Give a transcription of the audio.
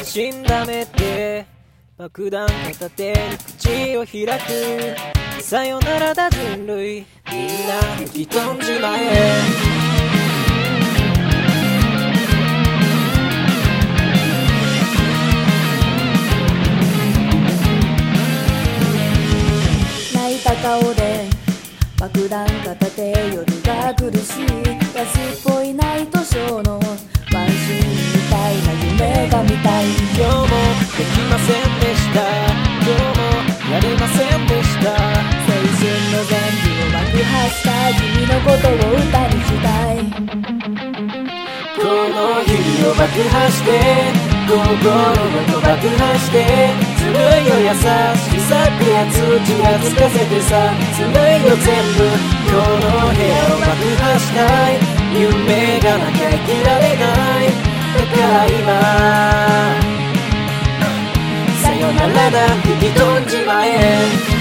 心だめて爆弾片手に口を開く。さよならだ人類、みんな吹き飛んじまえ。 泣いた顔で爆弾片手、夜が苦しい安っぽいナイトショーのワンシーンみたいな夢が見たい。 今日もできませんでした。今日もやれませんでした。 青春の全部を爆破した君のことを歌にしたい。 この日々を爆破して心ごと爆破して、ずるいよ優しさってやつ気がつかせてさ。ずるいよ全部この部屋を爆破したい。夢がなきゃ生きられない。だから今さよならだ吹き飛んじまえ。